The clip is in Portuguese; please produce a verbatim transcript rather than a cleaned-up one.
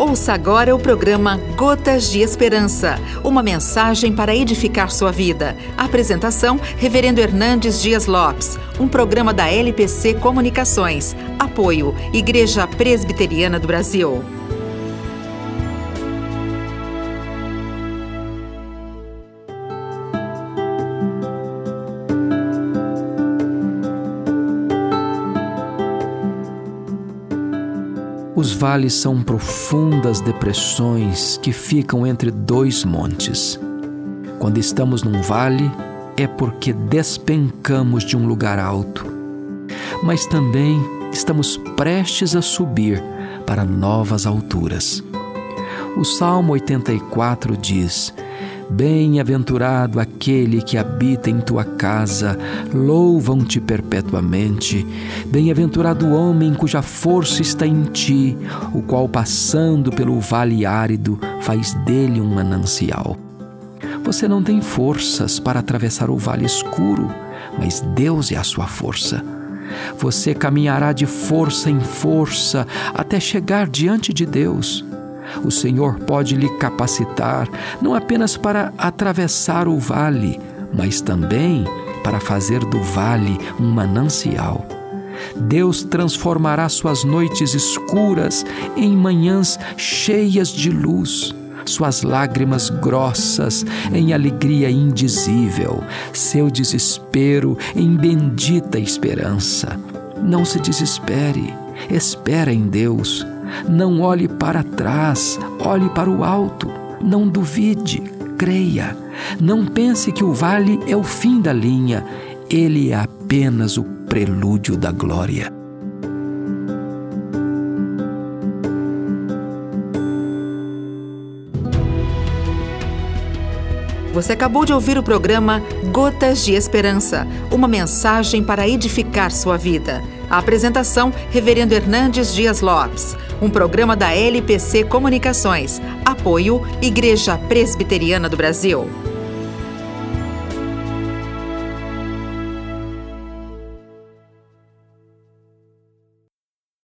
Ouça agora o programa Gotas de Esperança, uma mensagem para edificar sua vida. Apresentação, Reverendo Hernandes Dias Lopes, um programa da L P C Comunicações. Apoio, Igreja Presbiteriana do Brasil. Os vales são profundas depressões que ficam entre dois montes. Quando estamos num vale, é porque despencamos de um lugar alto. Mas também estamos prestes a subir para novas alturas. O Salmo oitenta e quatro diz: Bem-aventurado aquele que habita em tua casa, louvam-te perpetuamente. Bem-aventurado o homem cuja força está em ti, o qual, passando pelo vale árido, faz dele um manancial. Você não tem forças para atravessar o vale escuro, mas Deus é a sua força. Você caminhará de força em força até chegar diante de Deus. O Senhor pode lhe capacitar não apenas para atravessar o vale, mas também para fazer do vale um manancial. Deus transformará suas noites escuras em manhãs cheias de luz, suas lágrimas grossas em alegria indizível, seu desespero em bendita esperança. Não se desespere, espera em Deus. Não olhe para trás, olhe para o alto. Não duvide, creia. Não pense que o vale é o fim da linha. Ele é apenas o prelúdio da glória. Você acabou de ouvir o programa Gotas de Esperança, uma mensagem para edificar sua vida. A apresentação, Reverendo Hernandes Dias Lopes, um programa da L P C Comunicações. Apoio, Igreja Presbiteriana do Brasil.